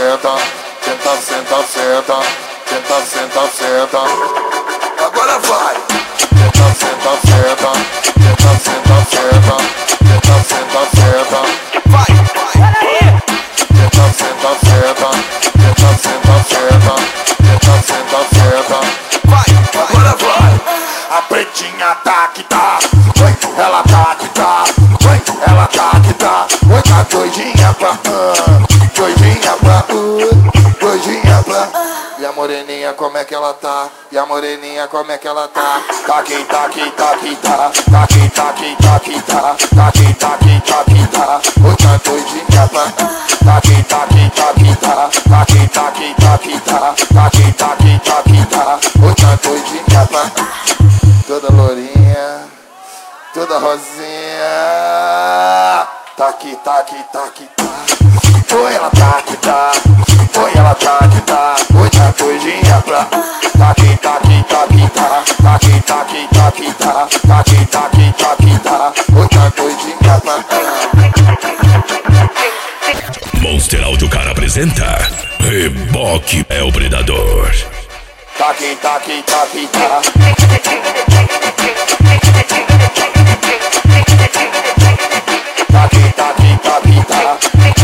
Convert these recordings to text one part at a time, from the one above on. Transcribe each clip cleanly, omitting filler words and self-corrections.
senta, senta, senta, senta, senta, senta, senta. Agora vai. Senta, senta, senta, senta, senta, senta, senta, senta, senta. Vai, vai. Senta, senta, senta, senta, senta, senta, senta, senta, senta. Vai, agora vai. A pretinha tá que tá, ela tá que tá, ela tá que tá. Oi, tá doidinha pra doidinha pra doidinha pra. E a moreninha como é que ela tá? E a moreninha como é que ela tá? Tá que tá que tá que tá, tá que tá que tá que tá, tá que tá que tá que tá. Oi, tá doidinha pra. Tá que tá que tá que tá, tá que tá que tá que tá, tá que tá que tá que tá. Oi, tá doidinha pra. Toda lourinha, toda rosinha. Tá que tá que tá que tá. Oi, ela tá que tá. Oi, ela tá que tá. Oi, tá doidinha pra. Tá que tá que tá que tá. Tá que tá que tá que tá. Tá que tá que tá que tá. Oi, tá doidinha pra. Monster Audio Car apresenta Reboque é o Predador. Tá que tá que tá que tá. Tá que tá que tá que tá.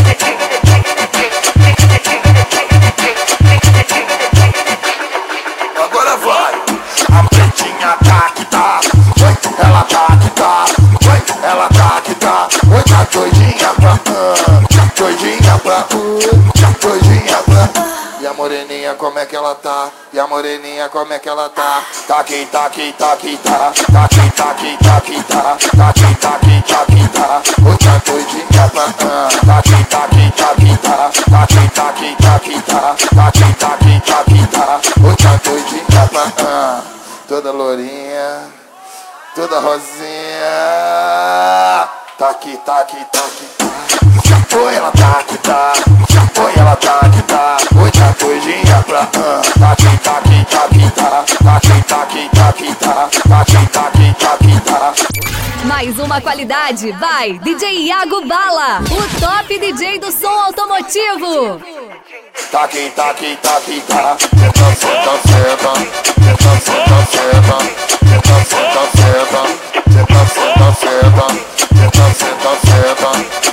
Agora vai. A pretinha tá que tá. Ela tá que tá. Ela tá que tá. Oi, tá doidinha pra. Doidinha pra. Doidinha pra. E a moreninha como é que ela tá? E a moreninha como é que ela tá? Tá que tá que tá que tá. Tá que tá que tá que tá. Tá que tá que tá que tá. Oi, tá doidinha pra. Tá que tá que tá que tá. Tá que tá que tá que tá. Tá que tá que tá que tá. Oi, tá doidinha pra. Toda lourinha, toda rosinha. Tá que tá que tá que tá. Oi, ela tá que tá. Oi, ela tá que tá. Oi, tá doidinha pra. Tá que tá que tá que tá. Tá que tá que tá que tá. Tá que tá que tá que tá. Mais uma qualidade, vai, DJ Iago Bala, o top DJ do som automotivo. Tá que tá que tá que tá. Senta, senta, senta. Senta, senta, senta. Senta, senta, senta. Senta, senta, senta. Senta, senta, senta.